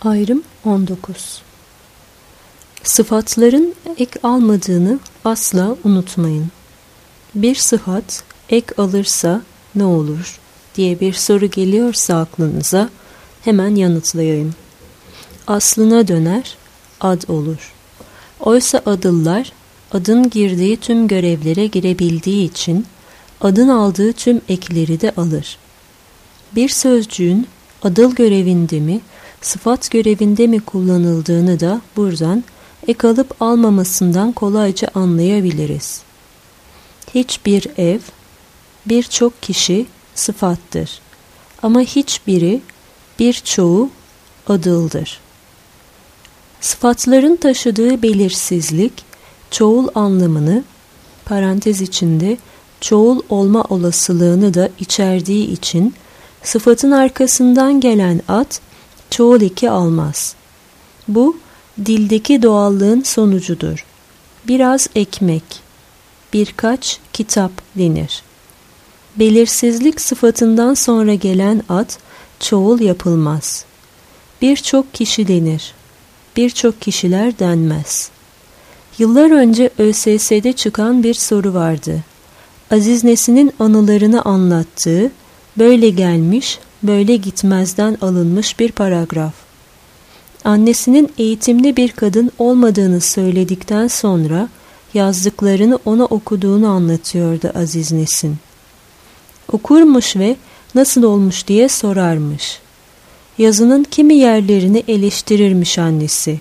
Ayrım 19. Sıfatların ek almadığını asla unutmayın. Bir sıfat ek alırsa ne olur diye bir soru geliyorsa aklınıza hemen yanıtlayayım. Aslına döner, ad olur. Oysa adıllar adın girdiği tüm görevlere girebildiği için adın aldığı tüm ekleri de alır. Bir sözcüğün adıl görevinde mi, sıfat görevinde mi kullanıldığını da buradan ek alıp almamasından kolayca anlayabiliriz. Hiçbir ev, birçok kişi sıfattır. Ama hiçbiri, birçoğu adıldır. Sıfatların taşıdığı belirsizlik, çoğul anlamını, parantez içinde çoğul olma olasılığını da içerdiği için, sıfatın arkasından gelen ad, çoğul eki almaz. Bu, dildeki doğallığın sonucudur. Biraz ekmek, birkaç kitap denir. Belirsizlik sıfatından sonra gelen ad, çoğul yapılmaz. Birçok kişi denir. Birçok kişiler denmez. Yıllar önce ÖSS'de çıkan bir soru vardı. Aziz Nesin'in anılarını anlattığı, böyle gelmiş, böyle gitmezden alınmış bir paragraf. Annesinin eğitimli bir kadın olmadığını söyledikten sonra yazdıklarını ona okuduğunu anlatıyordu Aziz Nesin. Okurmuş ve nasıl olmuş diye sorarmış. Yazının kimi yerlerini eleştirirmiş annesi.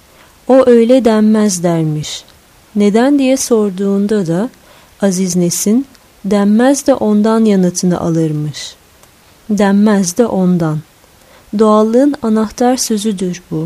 O öyle denmez dermiş. Neden diye sorduğunda da Aziz Nesin denmez de ondan yanıtını alırmış. Denmez de ondan. Doğallığın anahtar sözüdür bu.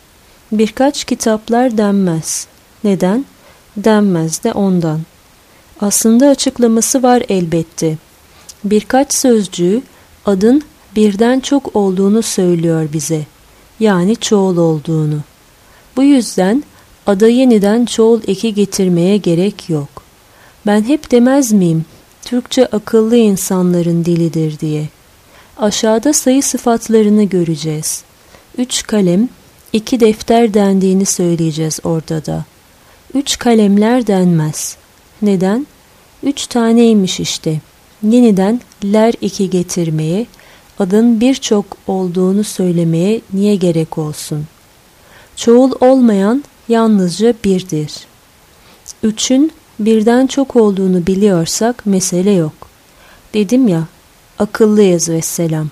Birkaç kitaplar denmez. Neden? Denmez de ondan. Aslında açıklaması var elbette. Birkaç sözcüğü adın birden çok olduğunu söylüyor bize. Yani çoğul olduğunu. Bu yüzden ada yeniden çoğul eki getirmeye gerek yok. Ben hep demez miyim? Türkçe akıllı insanların dilidir diye. Aşağıda sayı sıfatlarını göreceğiz. 3 kalem, 2 defter dendiğini söyleyeceğiz orada da. 3 kalemler denmez. Neden? 3 taneymiş işte. Yeniden ler eki getirmeye, adın birçok olduğunu söylemeye niye gerek olsun? Çoğul olmayan yalnızca birdir. 3'ün birden çok olduğunu biliyorsak mesele yok. Dedim ya, akıllıyız vesselam.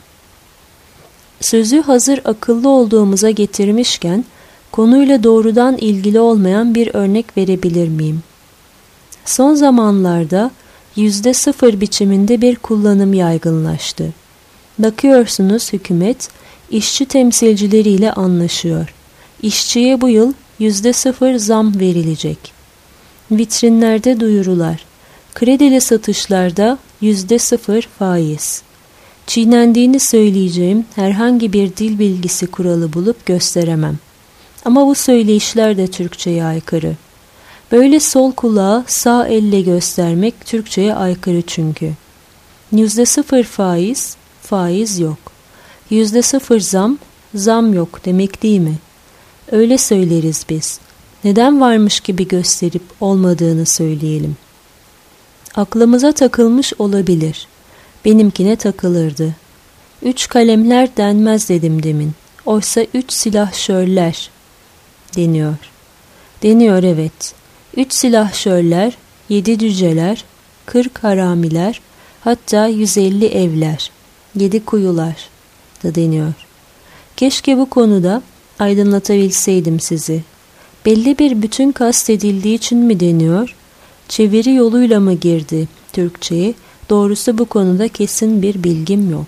Sözü hazır akıllı olduğumuza getirmişken, konuyla doğrudan ilgili olmayan bir örnek verebilir miyim? Son zamanlarda %0 biçiminde bir kullanım yaygınlaştı. Bakıyorsunuz hükümet, işçi temsilcileriyle anlaşıyor. İşçiye bu yıl %0 zam verilecek. Vitrinlerde duyurular. Kredili satışlarda %0 faiz. Çiğnendiğini söyleyeceğim herhangi bir dil bilgisi kuralı bulup gösteremem. Ama bu söyleyişler de Türkçe'ye aykırı. Böyle sol kulağı sağ elle göstermek Türkçe'ye aykırı çünkü. %0 faiz, faiz yok. %0 zam, zam yok demek değil mi? Öyle söyleriz biz. Neden varmış gibi gösterip olmadığını söyleyelim. Aklımıza takılmış olabilir. Benimkine takılırdı. 3 kalemler denmez dedim demin. Oysa 3 silahşörler deniyor. Deniyor evet. 3 silahşörler, 7 cüceler, 40 haramiler, hatta 150 evler, 7 kuyular da deniyor. Keşke bu konuda aydınlatabilseydim sizi. Belli bir bütün kastedildiği için mi deniyor? Çeviri yoluyla mı girdi Türkçe'ye? Doğrusu bu konuda kesin bir bilgim yok.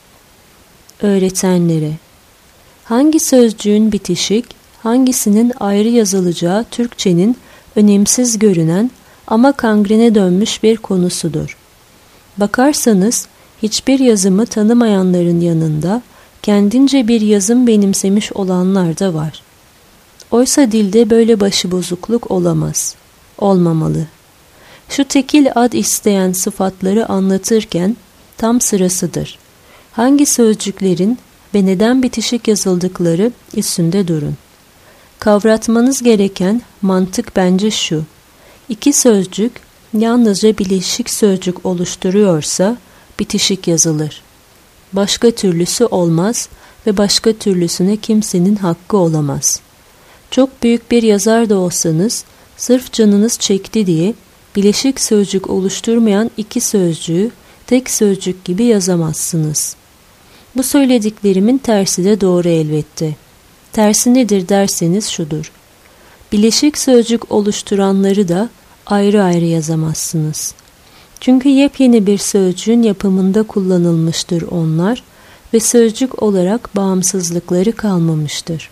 Öğretenlere. Hangi sözcüğün bitişik, hangisinin ayrı yazılacağı Türkçenin önemsiz görünen ama kangrene dönmüş bir konusudur. Bakarsanız hiçbir yazımı tanımayanların yanında kendince bir yazım benimsemiş olanlar da var. Oysa dilde böyle başıbozukluk olamaz, olmamalı. Şu tekil ad isteyen sıfatları anlatırken tam sırasıdır. Hangi sözcüklerin ve neden bitişik yazıldıkları üstünde durun. Kavratmanız gereken mantık bence şu: İki sözcük yalnızca bileşik sözcük oluşturuyorsa bitişik yazılır. Başka türlüsü olmaz ve başka türlüsüne kimsenin hakkı olamaz. Çok büyük bir yazar da olsanız, sırf canınız çekti diye bileşik sözcük oluşturmayan iki sözcüğü tek sözcük gibi yazamazsınız. Bu söylediklerimin tersi de doğru elbette. Tersi nedir derseniz şudur: bileşik sözcük oluşturanları da ayrı ayrı yazamazsınız. Çünkü yepyeni bir sözcüğün yapımında kullanılmıştır onlar ve sözcük olarak bağımsızlıkları kalmamıştır.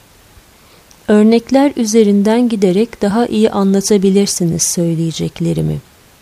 Örnekler üzerinden giderek daha iyi anlatabilirsiniz söyleyeceklerimi.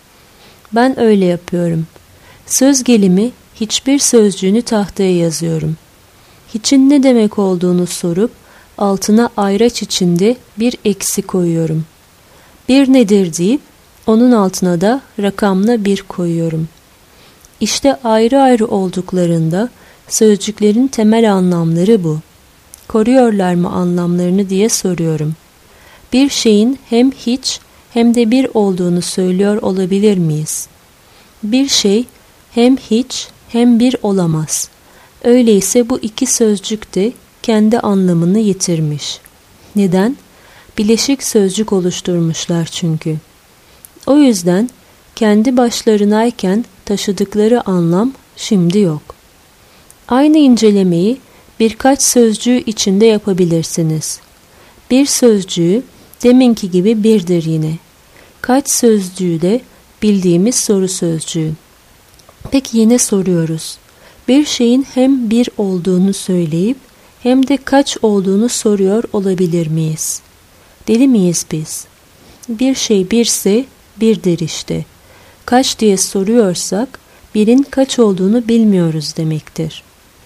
Ben öyle yapıyorum. Söz gelimi hiçbir sözcüğünü tahtaya yazıyorum. Hiçin ne demek olduğunu sorup altına ayraç içinde bir eksi koyuyorum. Bir nedir deyip onun altına da rakamla bir koyuyorum. İşte ayrı ayrı olduklarında sözcüklerin temel anlamları bu. Koruyorlar mı anlamlarını diye soruyorum. Bir şeyin hem hiç hem de bir olduğunu söylüyor olabilir miyiz? Bir şey hem hiç hem bir olamaz. Öyleyse bu iki sözcük de kendi anlamını yitirmiş. Neden? Bileşik sözcük oluşturmuşlar çünkü. O yüzden kendi başlarınayken taşıdıkları anlam şimdi yok. Aynı incelemeyi birkaç sözcüğü içinde yapabilirsiniz. Bir sözcüğü deminki gibi birdir yine. Kaç sözcüğü de bildiğimiz soru sözcüğü. Peki yine soruyoruz. Bir şeyin hem bir olduğunu söyleyip hem de kaç olduğunu soruyor olabilir miyiz? Deli miyiz biz? Bir şey birse birdir işte. Kaç diye soruyorsak birin kaç olduğunu bilmiyoruz demektir.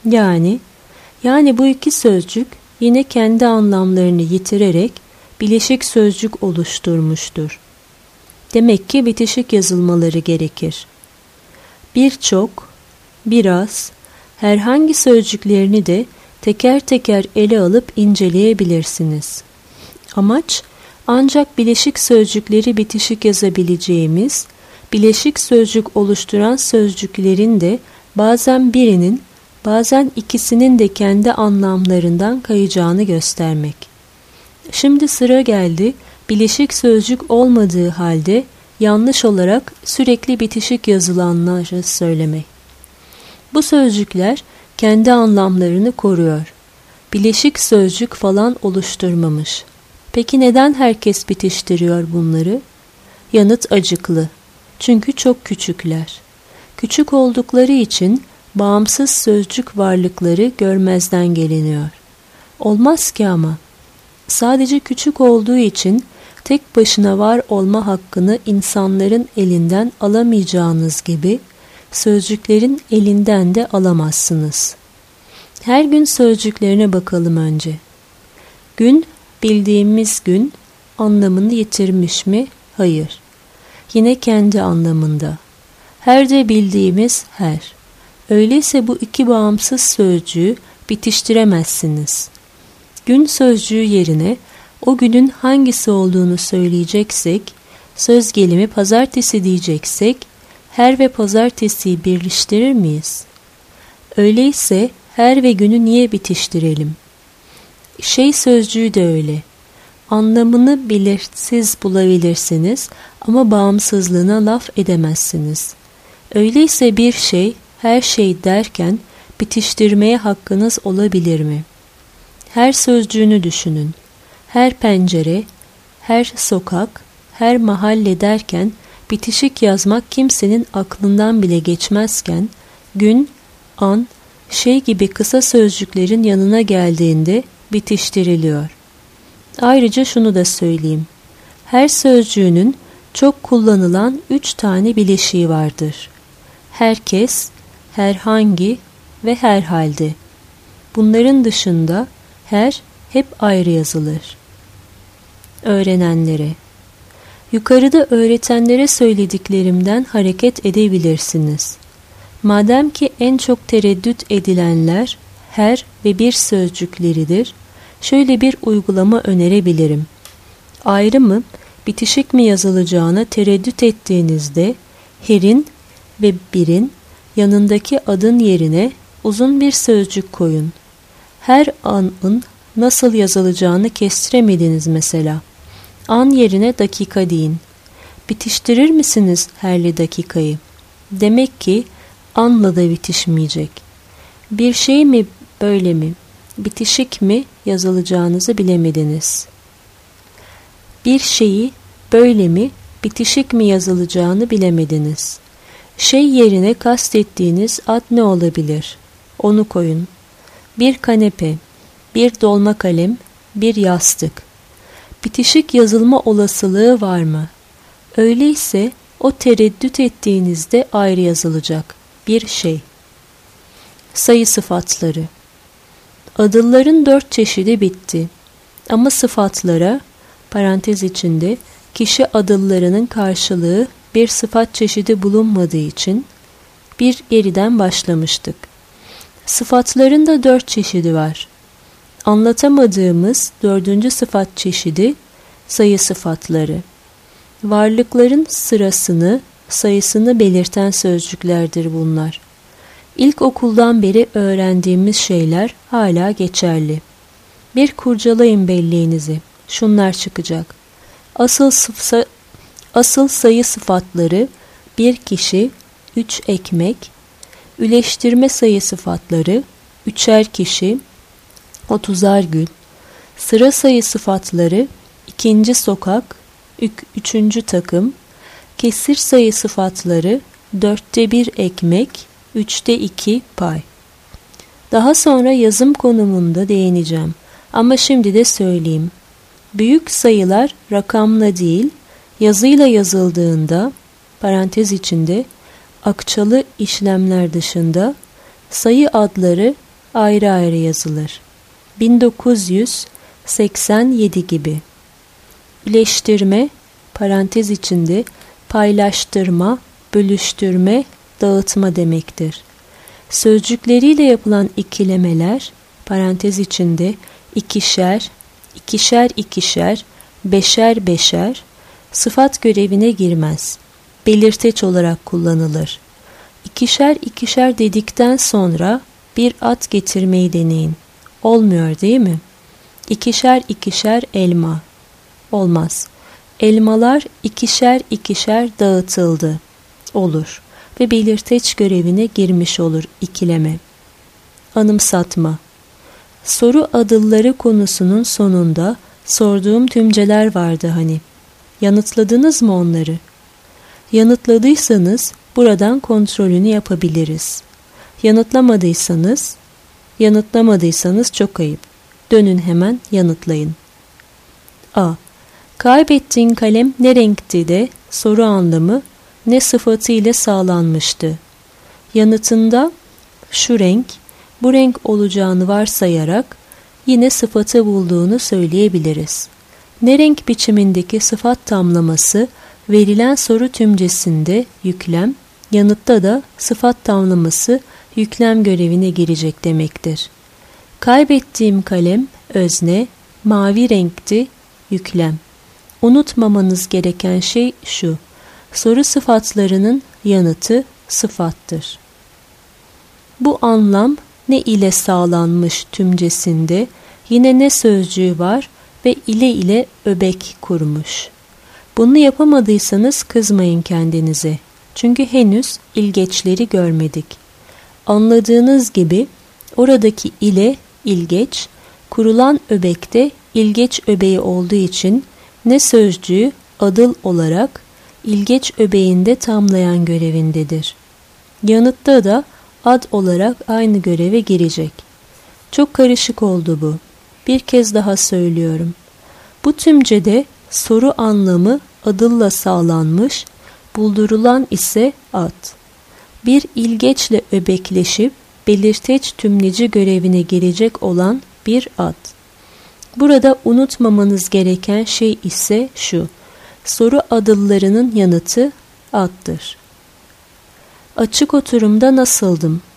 Yani bu iki sözcük yine kendi anlamlarını yitirerek bileşik sözcük oluşturmuştur. Demek ki bitişik yazılmaları gerekir. Birçok, biraz, herhangi sözcüklerini de teker teker ele alıp inceleyebilirsiniz. Amaç ancak bileşik sözcükleri bitişik yazabileceğimiz, bileşik sözcük oluşturan sözcüklerin de bazen birinin, bazen ikisinin de kendi anlamlarından kayacağını göstermek. Şimdi sıra geldi bileşik sözcük olmadığı halde yanlış olarak sürekli bitişik yazılanları söylemek. Bu sözcükler kendi anlamlarını koruyor. Bileşik sözcük falan oluşturmamış. Peki neden herkes bitiştiriyor bunları? Yanıt acıklı. Çünkü çok küçükler. Küçük oldukları için bağımsız sözcük varlıkları görmezden geliniyor. Olmaz ki ama. Sadece küçük olduğu için tek başına var olma hakkını insanların elinden alamayacağınız gibi sözcüklerin elinden de alamazsınız. Her gün sözcüklerine bakalım önce. Gün, bildiğimiz gün anlamını yitirmiş mi? Hayır. Yine kendi anlamında. Her de bildiğimiz her. Öyleyse bu iki bağımsız sözcüğü bitiştiremezsiniz. Gün sözcüğü yerine o günün hangisi olduğunu söyleyeceksek, söz gelimi pazartesi diyeceksek, her ve pazartesiyi birleştirir miyiz? Öyleyse her ve günü niye bitiştirelim? Şey sözcüğü de öyle. Anlamını belirsiz bulabilirsiniz ama bağımsızlığına laf edemezsiniz. Öyleyse bir şey, her şey derken bitiştirmeye hakkınız olabilir mi? Her sözcüğünü düşünün. Her pencere, her sokak, her mahalle derken bitişik yazmak kimsenin aklından bile geçmezken gün, an, şey gibi kısa sözcüklerin yanına geldiğinde bitiştiriliyor. Ayrıca şunu da söyleyeyim. Her sözcüğünün çok kullanılan 3 tane bileşiği vardır. Herkes, herhangi ve herhalde. Bunların dışında her hep ayrı yazılır. Öğrenenlere. Yukarıda öğretenlere söylediklerimden hareket edebilirsiniz. Madem ki en çok tereddüt edilenler her ve bir sözcükleridir. Şöyle bir uygulama önerebilirim. Ayrı mı, bitişik mi yazılacağına tereddüt ettiğinizde her'in ve bir'in yanındaki adın yerine uzun bir sözcük koyun. Her anın nasıl yazılacağını kestiremediniz mesela. An yerine dakika deyin. Bitiştirir misiniz herli dakikayı? Demek ki anla da bitişmeyecek. Bir şey mi böyle mi, bitişik mi yazılacağınızı bilemediniz. Bir şeyi böyle mi, bitişik mi yazılacağını bilemediniz. Şey yerine kastettiğiniz ad ne olabilir? Onu koyun. Bir kanepe, bir dolma kalem, bir yastık. Bitişik yazılma olasılığı var mı? Öyleyse o tereddüt ettiğinizde ayrı yazılacak bir şey. Sayı sıfatları. Adılların 4 çeşidi bitti. Ama sıfatlara, parantez içinde, kişi adıllarının karşılığı bir sıfat çeşidi bulunmadığı için bir geriden başlamıştık. Sıfatların da 4 çeşidi var. Anlatamadığımız 4. sıfat çeşidi sayı sıfatları. Varlıkların sırasını, sayısını belirten sözcüklerdir bunlar. İlkokuldan beri öğrendiğimiz şeyler hala geçerli. Bir kurcalayın belleğinizi. Şunlar çıkacak. Asıl sayı sıfatları bir kişi, 3 ekmek, üleştirme sayı sıfatları 3'er kişi, 30'ar gül, sıra sayı sıfatları 2. sokak, 3. takım, kesir sayı sıfatları 4'te 1 ekmek, 3'te 2 pay. Daha sonra yazım konumunda değineceğim ama şimdi de söyleyeyim. Büyük sayılar rakamla değil, yazıyla yazıldığında, parantez içinde, akçalı işlemler dışında sayı adları ayrı ayrı yazılır. 1987 gibi. Üleştirme, parantez içinde, paylaştırma, bölüştürme, dağıtma demektir. Sözcükleriyle yapılan ikilemeler, parantez içinde, ikişer, ikişer ikişer, beşer beşer, sıfat görevine girmez. Belirteç olarak kullanılır. İkişer ikişer dedikten sonra bir at getirmeyi deneyin. Olmuyor değil mi? İkişer ikişer elma. Olmaz. Elmalar ikişer ikişer dağıtıldı. Olur ve belirteç görevine girmiş olur ikileme. Anımsatma. Soru adılları konusunun sonunda sorduğum tümceler vardı hani. Yanıtladınız mı onları? Yanıtladıysanız buradan kontrolünü yapabiliriz. Yanıtlamadıysanız çok ayıp. Dönün hemen yanıtlayın. A. Kaybettiğin kalem ne renkti de soru anlamı ne sıfatı ile sağlanmıştı. Yanıtında şu renk, bu renk olacağını varsayarak yine sıfatı bulduğunu söyleyebiliriz. Ne renk biçimindeki sıfat tamlaması verilen soru tümcesinde yüklem, yanıtta da sıfat tamlaması yüklem görevine girecek demektir. Kaybettiğim kalem özne, mavi renkti yüklem. Unutmamanız gereken şey şu: soru sıfatlarının yanıtı sıfattır. Bu anlam ne ile sağlanmış tümcesinde yine ne sözcüğü var ve ile öbek kurmuş. Bunu yapamadıysanız kızmayın kendinize. Çünkü henüz ilgeçleri görmedik. Anladığınız gibi oradaki ile ilgeç, kurulan öbekte ilgeç öbeği olduğu için ne sözcüğü adıl olarak ilgeç öbeğinde tamlayan görevindedir. Yanıtta da ad olarak aynı göreve girecek. Çok karışık oldu bu. Bir kez daha söylüyorum. Bu tümcede soru anlamı adılla sağlanmış, buldurulan ise ad. Bir ilgeçle öbekleşip belirteç tümleci görevine girecek olan bir ad. Burada unutmamanız gereken şey ise şu: soru adıllarının yanıtı addır. Açık oturumda nasıldım?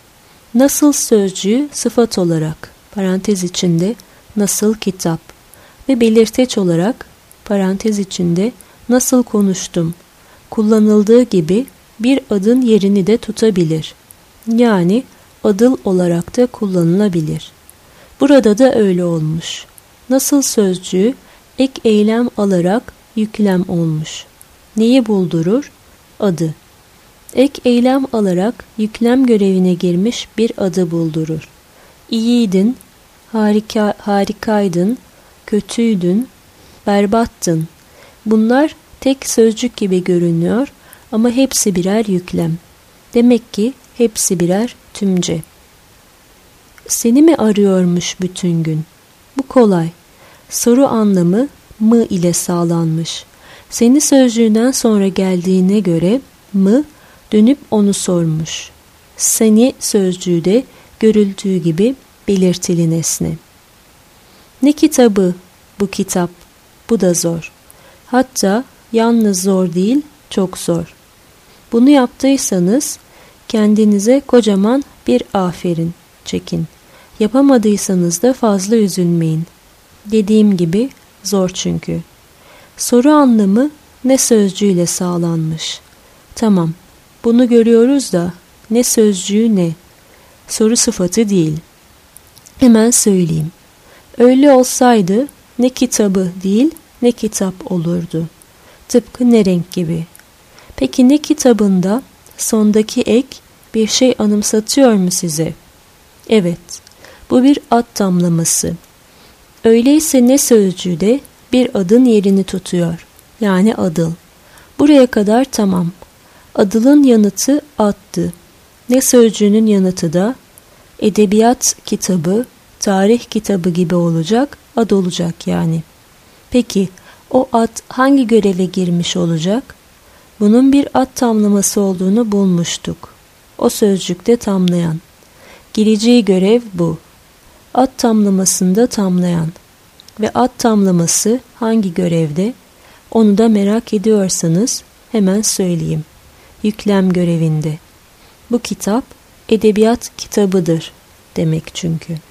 Nasıl sözcüğü sıfat olarak parantez içinde nasıl kitap ve belirteç olarak parantez içinde nasıl konuştum kullanıldığı gibi bir adın yerini de tutabilir. Yani adıl olarak da kullanılabilir. Burada da öyle olmuş. Nasıl sözcüğü ek eylem alarak yüklem olmuş. Neyi buldurur? Adı. Ek eylem alarak yüklem görevine girmiş bir adı buldurur. İyiydin, harikaydın, kötüydün, berbattın. Bunlar tek sözcük gibi görünüyor ama hepsi birer yüklem. Demek ki hepsi birer tümce. Seni mi arıyormuş bütün gün? Bu kolay. Soru anlamı mı ile sağlanmış. Seni sözcüğünden sonra geldiğine göre mı dönüp onu sormuş. Seni sözcüğü de görüldüğü gibi belirtili nesne. Ne kitabı bu kitap? Bu da zor. Hatta yalnız zor değil, çok zor. Bunu yaptıysanız kendinize kocaman bir aferin çekin. Yapamadıysanız da fazla üzülmeyin. Dediğim gibi zor çünkü. Soru anlamı ne sözcüğüyle sağlanmış. Tamam, bunu görüyoruz da ne sözcüğü ne? Soru sıfatı değil. Hemen söyleyeyim. Öyle olsaydı ne kitabı değil ne kitap olurdu. Tıpkı ne renk gibi. Peki ne kitabında sondaki ek bir şey anımsatıyor mu size? Evet, bu bir ad tamlaması. Öyleyse ne sözcüğü de bir adın yerini tutuyor. Yani adıl. Buraya kadar tamam. Adılın yanıtı addı. Ne sözcüğünün yanıtı da edebiyat kitabı, tarih kitabı gibi olacak, ad olacak yani. Peki o ad hangi göreve girmiş olacak? Bunun bir ad tamlaması olduğunu bulmuştuk. O sözcükte tamlayan. Gireceği görev bu. Ad tamlamasında tamlayan. Ve ad tamlaması hangi görevde? Onu da merak ediyorsanız hemen söyleyeyim. Yüklem görevinde. Bu kitap edebiyat kitabıdır demek çünkü.